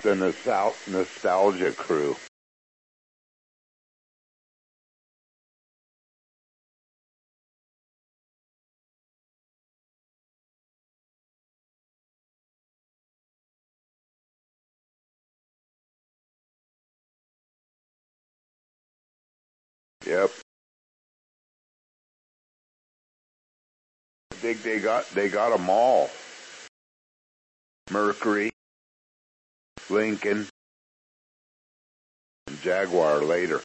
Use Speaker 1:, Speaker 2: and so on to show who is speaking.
Speaker 1: the nostalgia crew. Yep. I think they got them all. Mercury, Lincoln, and Jaguar later.